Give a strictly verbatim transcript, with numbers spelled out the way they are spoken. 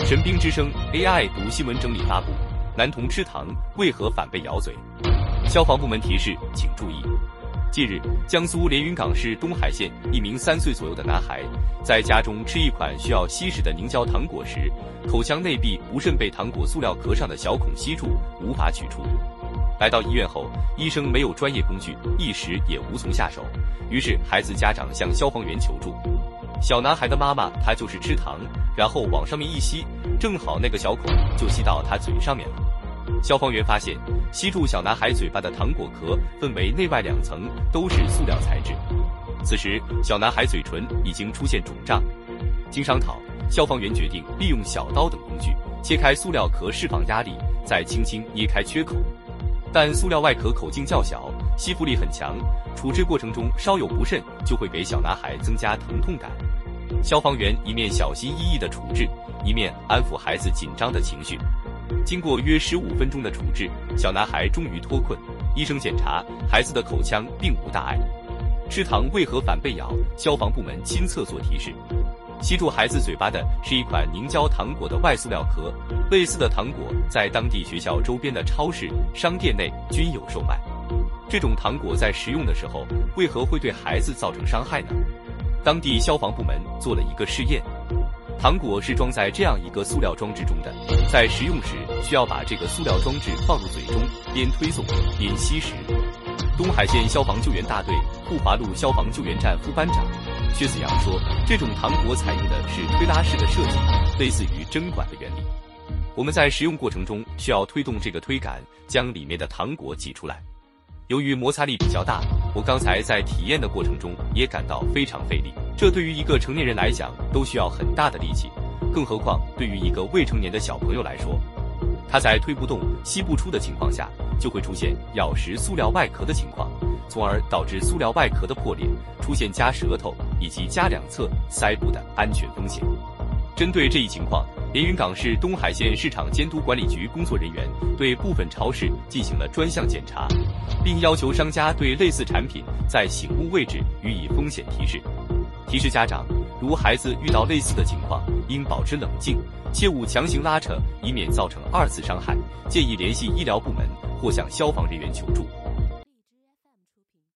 神兵之声 A I 读新闻整理发布：男童吃糖为何反被咬嘴？消防部门提示，请注意。近日，江苏连云港市东海县一名三岁左右的男孩，在家中吃一款需要吸食的凝胶糖果时，口腔内壁不慎被糖果塑料壳上的小孔吸住，无法取出。来到医院后，医生没有专业工具，一时也无从下手，于是孩子家长向消防员求助。小男孩的妈妈她就是吃糖，然后往上面一吸，正好那个小孔就吸到他嘴上面了。消防员发现，吸住小男孩嘴巴的糖果壳分为内外两层，都是塑料材质。此时，小男孩嘴唇已经出现肿胀。经商讨，消防员决定利用小刀等工具切开塑料壳释放压力，再轻轻捏开缺口。但塑料外壳口径较小，吸附力很强，处置过程中稍有不慎，就会给小男孩增加疼痛感。消防员一面小心翼翼地处置，一面安抚孩子紧张的情绪。经过约十五分钟的处置，小男孩终于脱困。医生检查，孩子的口腔并无大碍。吃糖为何反被咬？消防部门亲测做提示。吸住孩子嘴巴的是一款凝胶糖果的外塑料壳，类似的糖果在当地学校周边的超市、商店内均有售卖。这种糖果在食用的时候，为何会对孩子造成伤害呢？当地消防部门做了一个试验。糖果是装在这样一个塑料装置中的，在食用时需要把这个塑料装置放入嘴中，边推送边吸食。东海县消防救援大队护华路消防救援站副班长薛子阳说，这种糖果采用的是推拉式的设计，类似于针管的原理。我们在食用过程中需要推动这个推杆，将里面的糖果挤出来。由于摩擦力比较大，我刚才在体验的过程中也感到非常费力，这对于一个成年人来讲都需要很大的力气，更何况对于一个未成年的小朋友来说，他在推不动、吸不出的情况下，就会出现咬食塑料外壳的情况，从而导致塑料外壳的破裂，出现夹舌头以及夹两侧腮部的安全风险。针对这一情况，连云港市东海县市场监督管理局工作人员对部分超市进行了专项检查，并要求商家对类似产品在醒目位置予以风险提示。提示家长，如孩子遇到类似的情况，应保持冷静，切勿强行拉扯，以免造成二次伤害，建议联系医疗部门或向消防人员求助。